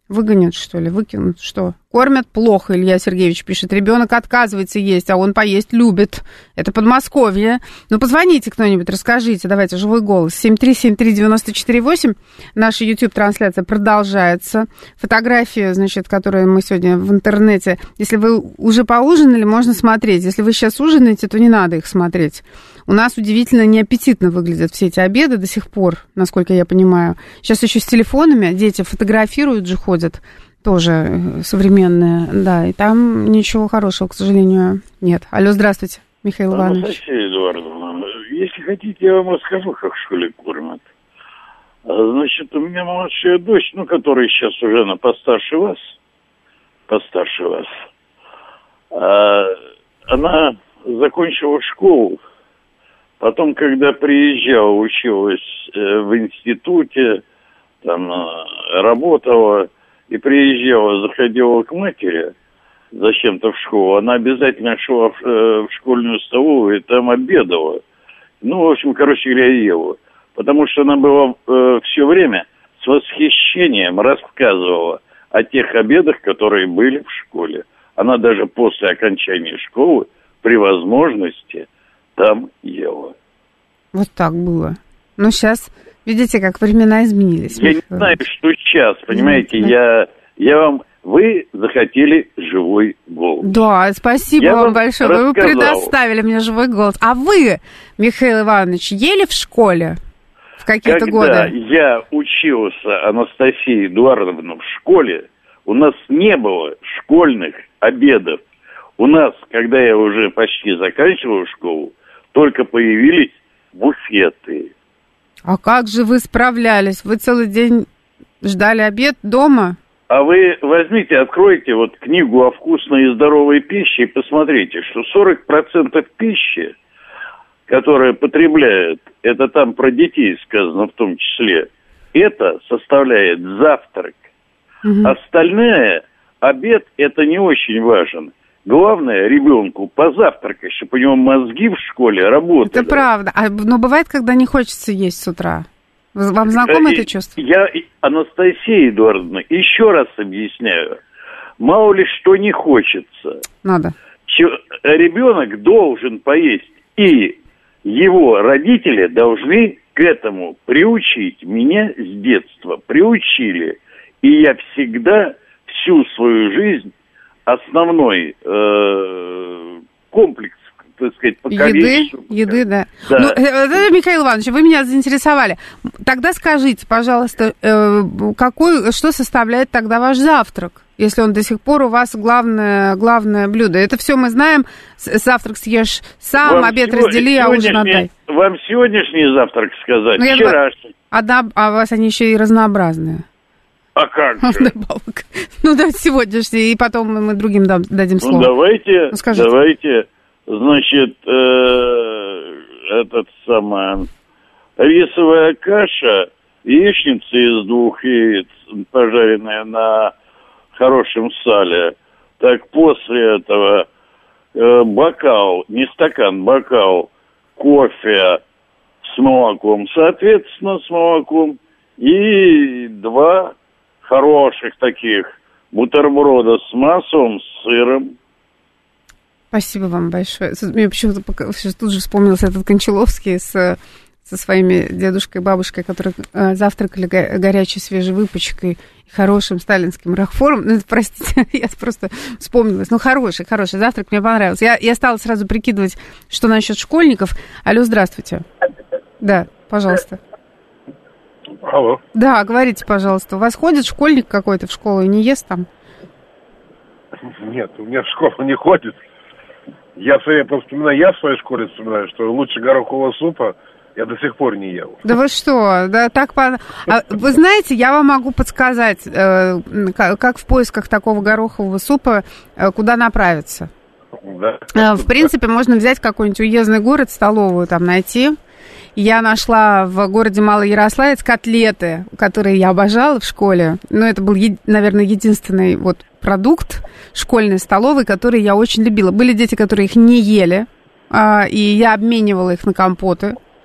Выгонят, что ли? Выкинут? Что? Кормят плохо, Илья Сергеевич пишет. Ребенок отказывается есть, а он поесть любит. Это Подмосковье. Ну, позвоните кто-нибудь, расскажите. Давайте, живой голос. 7373948. Наша YouTube-трансляция продолжается. Фотографии, значит, которые мы сегодня в интернете. Если вы уже поужинали, можно смотреть. Если вы сейчас ужинаете, то не надо их смотреть. У нас удивительно неаппетитно выглядят все эти обеды до сих пор, насколько я понимаю. Сейчас еще с телефонами дети фотографируют же, ходят, тоже современные, да, и там ничего хорошего, к сожалению, нет. Алло, здравствуйте, Михаил Иванович. Анастасия Эдуардовна, если хотите, я вам расскажу, как в школе кормят. Значит, у меня младшая дочь, которая сейчас уже постарше вас, она закончила школу. Потом, когда приезжала, училась в институте, там работала, и приезжала, заходила к матери зачем-то в школу, она обязательно шла в школьную столовую и там обедала. В общем, ела. Потому что она была все время с восхищением рассказывала о тех обедах, которые были в школе. Она даже после окончания школы при возможности там ела. Вот так было. Но сейчас, видите, как времена изменились. Я не знаю, что сейчас, понимаете, вы захотели живой голос. Да, спасибо вам большое. Вы предоставили мне живой голос. А вы, Михаил Иванович, ели в школе в какие-то годы? Когда я учился, Анастасия Эдуардовна, в школе, у нас не было школьных обедов. У нас, когда я уже почти заканчивал школу, только появились буфеты. А как же вы справлялись? Вы целый день ждали обед дома? А вы возьмите, откройте книгу о вкусной и здоровой пище и посмотрите, что 40% пищи, которая потребляют, это там про детей сказано в том числе, это составляет завтрак. Угу. Остальное, обед, это не очень важен. Главное ребенку позавтракать, чтобы у него мозги в школе работали. Это правда. Но бывает, когда не хочется есть с утра. Вам знакомо это чувство? Анастасия Эдуардовна, еще раз объясняю. Мало ли что не хочется. Надо. Ребенок должен поесть. И его родители должны к этому приучить. Меня с детства приучили. И я всегда всю свою жизнь основной комплекс, так сказать, по количеству. Еды, да. Михаил Иванович, вы меня заинтересовали. Тогда скажите, пожалуйста, что составляет тогда ваш завтрак, если он до сих пор у вас главное блюдо? Это все мы знаем. Завтрак съешь сам, обед раздели, а ужин отдай. Вам сегодняшний завтрак сказать? Вчерашний. А у вас они еще и разнообразные. А как же? Сегодняшний, и потом мы другим дадим слово. Давайте. Значит, рисовая каша, яичница из 2 яиц, пожаренная на хорошем сале. Так, после этого бокал, не стакан, бокал кофе с молоком, соответственно, с молоком, и 2 хороших таких бутерброда с маслом, с сыром. Спасибо вам большое. Мне почему-то тут же вспомнился этот Кончаловский со своими дедушкой и бабушкой, которые завтракали горячей свежей выпечкой и хорошим сталинским рахфором. Простите, я просто вспомнилась. Хороший завтрак, мне понравился. Я стала сразу прикидывать, что насчет школьников. Алло, здравствуйте. Да, пожалуйста. Алло. Да, говорите, пожалуйста. У вас ходит школьник какой-то в школу и не ест там? Нет, у меня в школу не ходит. Я в своей школе вспоминаю, что лучше горохового супа я до сих пор не ел. Да вы что? Да, вы знаете, я вам могу подсказать, как в поисках такого горохового супа, куда направиться. Да. В принципе, можно взять какой-нибудь уездный город, столовую там найти. Я нашла в городе Малоярославец котлеты, которые я обожала в школе. Это был, наверное, единственный продукт школьной столовой, который я очень любила. Были дети, которые их не ели, и я обменивала их на компоты.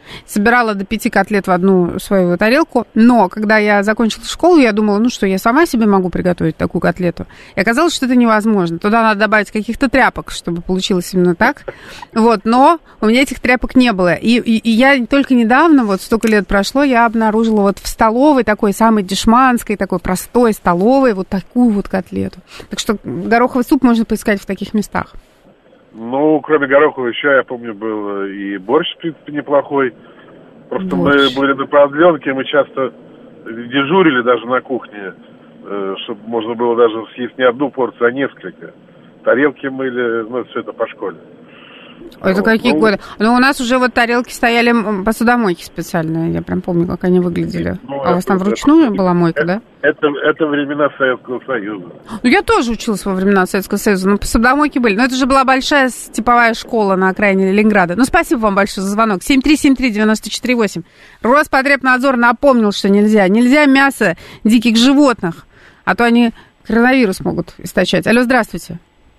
Собирала до 5 котлет в одну свою тарелку. Но когда я закончила школу, я думала, ну что, я сама себе могу приготовить такую котлету. И оказалось, что это невозможно. Туда надо добавить каких-то тряпок, чтобы получилось именно так. Вот, но у меня этих тряпок не было. И я только недавно, вот столько лет прошло, я обнаружила вот в столовой такой самой дешманской, такой простой столовой вот такую вот котлету. Так что гороховый суп можно поискать в таких местах. Ну, кроме горохового еще, я помню, был и борщ, в принципе, неплохой. Просто мы были на продленке, мы часто дежурили даже на кухне, чтобы можно было даже съесть не одну порцию, а несколько. Тарелки мыли, ну, все это по школе. Это вот, какие годы? Ну, у нас уже вот тарелки стояли посудомойки специальные, я прям помню, как они выглядели. Ну, а у вас там вручную была мойка, да? Это времена Советского Союза. Ну, я тоже училась во времена Советского Союза, но посудомойки были. Но это же была большая типовая школа на окраине Ленинграда. Ну, спасибо вам большое за звонок. 7373948. Роспотребнадзор напомнил, что нельзя мясо диких животных, а то они коронавирус могут источать. Алло, здравствуйте.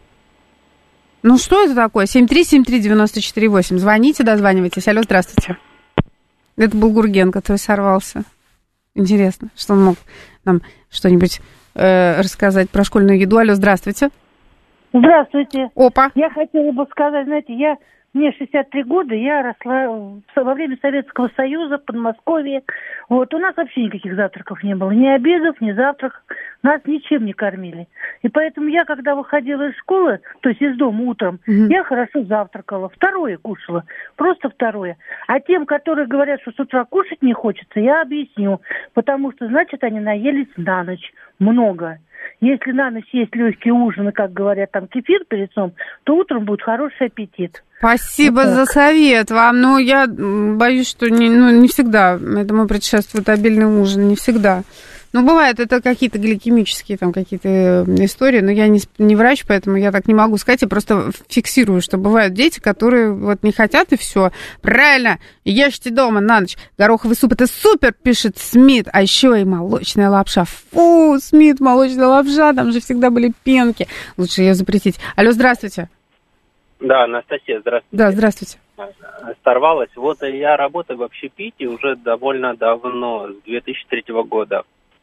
Ну, что это такое? 7373948. Звоните, дозванивайтесь. Алло, здравствуйте. Это был Гурген, который сорвался. Интересно, что он мог нам что-нибудь рассказать про школьную еду. Алло, здравствуйте. Здравствуйте. Опа. Я хотела бы сказать, знаете, мне 63 года, я росла во время Советского Союза, в Подмосковье. Вот, у нас вообще никаких завтраков не было. Ни обедов, ни завтраков. Нас ничем не кормили. И поэтому я, когда выходила из школы, то есть из дома утром, я хорошо завтракала. Второе кушала. Просто второе. А тем, которые говорят, что с утра кушать не хочется, я объясню. Потому что, значит, они наелись на ночь. Много. Если на ночь есть легкий ужин, и, как говорят, там кефир перед сном, то утром будет хороший аппетит. Спасибо вот за совет вам. Но я боюсь, что не всегда. Этому предшествует обильный ужин. Не всегда. Ну, бывает, это какие-то гликемические там какие-то истории, но я не врач, поэтому я так не могу сказать. Я просто фиксирую, что бывают дети, которые вот не хотят, и все. Правильно, ешьте дома на ночь. Гороховый суп — это супер, пишет Смит. А еще и молочная лапша. Фу, Смит, молочная лапша, там же всегда были пенки. Лучше ее запретить. Алло, здравствуйте. Да, Анастасия, здравствуйте. Да, здравствуйте. Сорвалась. Вот я работаю в общепите уже довольно давно, с 2003 года.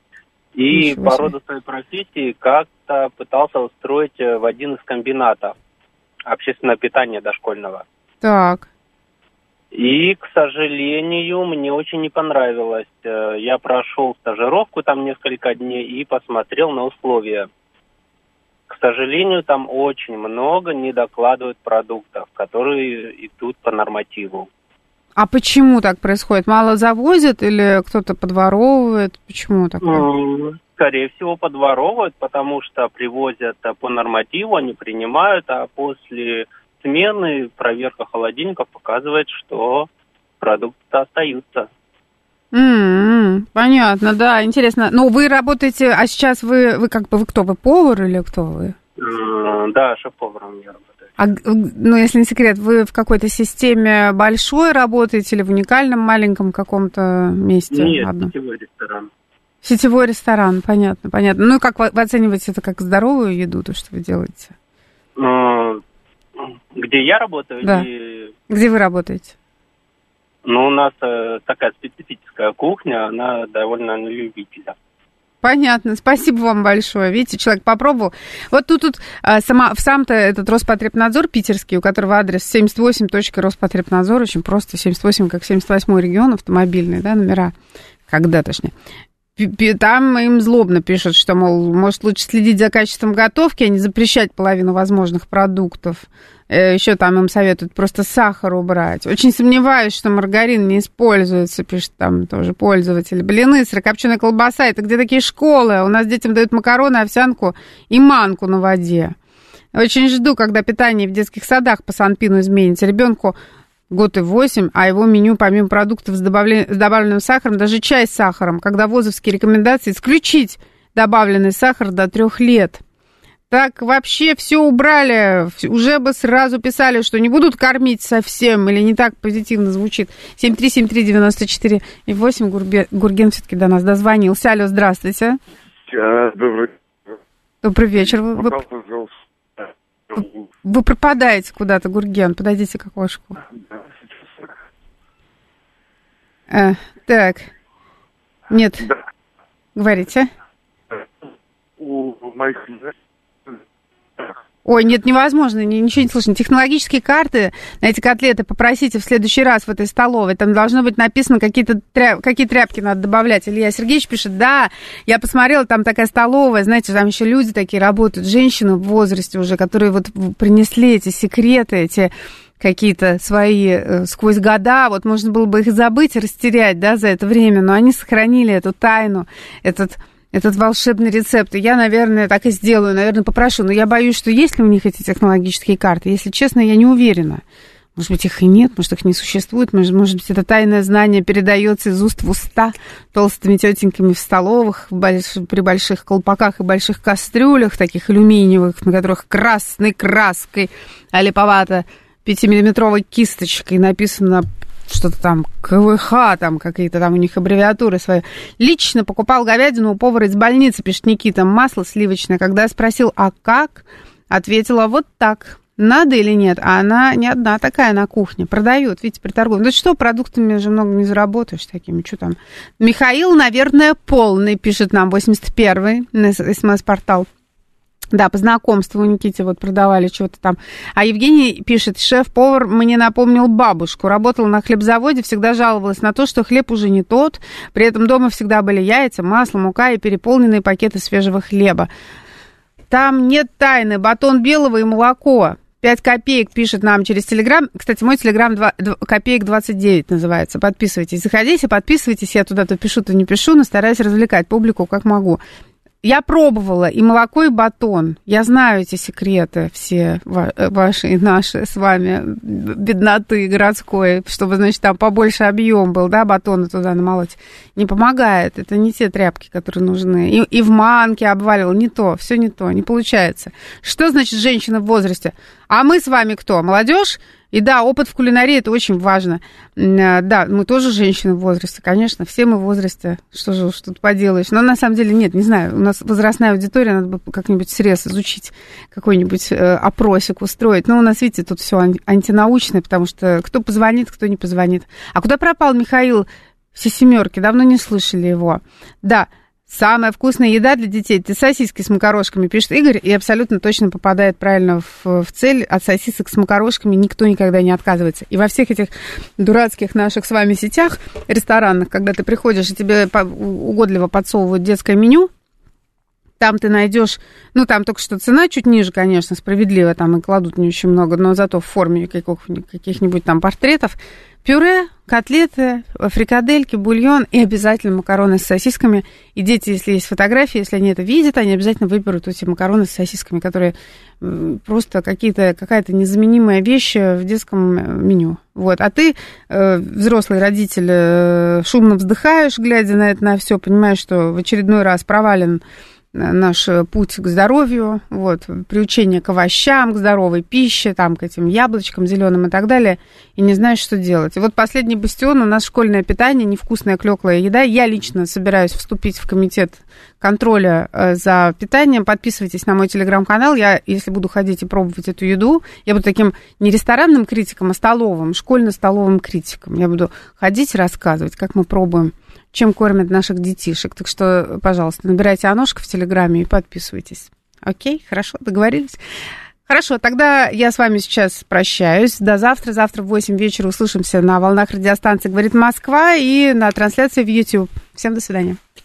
И по роду своей профессии как-то пытался устроить в один из комбинатов общественное питание дошкольного. Так. И, к сожалению, мне очень не понравилось. Я прошел стажировку там несколько дней и посмотрел на условия. К сожалению, там очень много не докладывают продуктов, которые идут по нормативу. А почему так происходит? Мало завозят или кто-то подворовывает? Почему так? Скорее всего, подворовывают, потому что привозят по нормативу, они принимают, а после смены проверка холодильника показывает, что продукты остаются. Понятно, да, интересно. Но вы работаете, а сейчас вы как бы, вы кто? Вы повар или кто вы? Да, шеф-поваром я работаю. Ну, если не секрет, вы в какой-то системе большой работаете или в уникальном маленьком каком-то месте? Нет, сетевой ресторан. Сетевой ресторан, понятно. Ну, и как вы оцениваете это как здоровую еду, то, что вы делаете? Где я работаю? Да. Где вы работаете? Ну, у нас такая специфическая кухня, она довольно на любителя. Понятно, спасибо вам большое. Видите, человек попробовал. Вот тут сам-то этот Роспотребнадзор питерский, у которого адрес 78.Роспотребнадзор, очень просто, 78, как 78-й регион, автомобильный, да, номера, когда-тошние. Там им злобно пишут, что, мол, может, лучше следить за качеством готовки, а не запрещать половину возможных продуктов. Еще там им советуют просто сахар убрать. Очень сомневаюсь, что маргарин не используется, пишет там тоже пользователь. Блины, сырокопченая колбаса, это где такие школы? У нас детям дают макароны, овсянку и манку на воде. Очень жду, когда питание в детских садах по Санпину изменится. Ребенку год и 8, а его меню помимо продуктов с добавленным сахаром, даже чай с сахаром, когда ВОЗовские рекомендации исключить добавленный сахар до 3 лет. Так вообще все убрали, уже бы сразу писали, что не будут кормить совсем, или не так позитивно звучит. 7373948, Гурген все-таки до нас дозвонился. Алло, здравствуйте. Добрый вечер. Вы пропадаете куда-то, Гурген, подойдите к окошку. Так. Нет. Да. Говорите. У моих... Ой, нет, невозможно, ничего не слышно. Технологические карты на эти котлеты попросите в следующий раз в этой столовой. Там должно быть написано, какие тряпки надо добавлять. Илья Сергеевич пишет, да, я посмотрела, там такая столовая, знаете, там еще люди такие работают, женщины в возрасте уже, которые вот принесли эти секреты, эти какие-то свои сквозь года, вот можно было бы их забыть и растерять, да, за это время, но они сохранили эту тайну, этот волшебный рецепт. И я, наверное, так и сделаю, наверное, попрошу. Но я боюсь, что есть ли у них эти технологические карты. Если честно, я не уверена. Может быть, их и нет, может, их не существует. Может быть, это тайное знание передается из уст в уста толстыми тетеньками в столовых, при больших колпаках и больших кастрюлях, таких алюминиевых, на которых красной краской, а липовато 5-миллиметровой кисточкой написано что-то там, КВХ, там какие-то там у них аббревиатуры свои. Лично покупал говядину у повара из больницы, пишет Никита, масло сливочное. Когда я спросил, а как, ответила, вот так. Надо или нет? А она не одна такая на кухне. Продают, видите, приторгуют. Ну что, продуктами же много не заработаешь такими. Что там? Михаил, наверное, полный, пишет нам 81-й на СМС-портал. Да, по знакомству у Никите вот продавали что-то там. А Евгений пишет, шеф-повар мне напомнил бабушку. Работала на хлебзаводе, всегда жаловалась на то, что хлеб уже не тот. При этом дома всегда были яйца, масло, мука и переполненные пакеты свежего хлеба. Там нет тайны. Батон белого и молоко. 5 копеек пишет нам через Телеграм. Кстати, мой Телеграм копеек 29 называется. Подписывайтесь. Заходите, подписывайтесь. Я туда то пишу, то не пишу, но стараюсь развлекать публику как могу. Я пробовала и молоко, и батон. Я знаю эти секреты все ваши и наши с вами, бедноты городской, чтобы, значит, там побольше объем был, да, батона туда намолоть. Не помогает. Это не те тряпки, которые нужны. И в манке обваливал. Не то, все не то, не получается. Что значит женщина в возрасте? А мы с вами кто? Молодежь? И да, опыт в кулинарии – это очень важно. Да, мы тоже женщины в возрасте, конечно, все мы в возрасте, что же уж тут поделаешь. Но на самом деле нет, не знаю, у нас возрастная аудитория, надо бы как-нибудь срез изучить, какой-нибудь опросик устроить. Но у нас, видите, тут все антинаучное, потому что кто позвонит, кто не позвонит. А куда пропал Михаил все семерки? Давно не слышали его. Да. Самая вкусная еда для детей – это сосиски с макарошками, пишет Игорь, и абсолютно точно попадает правильно в цель. От сосисок с макарошками никто никогда не отказывается. И во всех этих дурацких наших с вами сетях ресторанных, когда ты приходишь, и тебе угодливо подсовывают детское меню, там ты найдешь, ну, там только что цена чуть ниже, конечно, справедливо, там и кладут не очень много, но зато в форме каких-нибудь там портретов. Пюре, котлеты, фрикадельки, бульон и обязательно макароны с сосисками. И дети, если есть фотографии, если они это видят, они обязательно выберут эти макароны с сосисками, которые просто какая-то незаменимая вещь в детском меню. Вот. А ты, взрослый родитель, шумно вздыхаешь, глядя на это, на все, понимаешь, что в очередной раз провален наш путь к здоровью, вот, приучение к овощам, к здоровой пище, там, к этим яблочкам зеленым и так далее, и не знаешь, что делать. И вот последний бастион у нас школьное питание, невкусная клёклая еда. Я лично собираюсь вступить в комитет контроля за питанием. Подписывайтесь на мой телеграм-канал. Я, если буду ходить и пробовать эту еду, я буду таким не ресторанным критиком, а столовым, школьно-столовым критиком. Я буду ходить и рассказывать, как мы пробуем, чем кормят наших детишек. Так что, пожалуйста, набирайте Аношка в Телеграме и подписывайтесь. Окей, хорошо, договорились? Хорошо, тогда я с вами сейчас прощаюсь. До завтра. Завтра в 8 вечера услышимся на волнах радиостанции «Говорит Москва» и на трансляции в YouTube. Всем до свидания.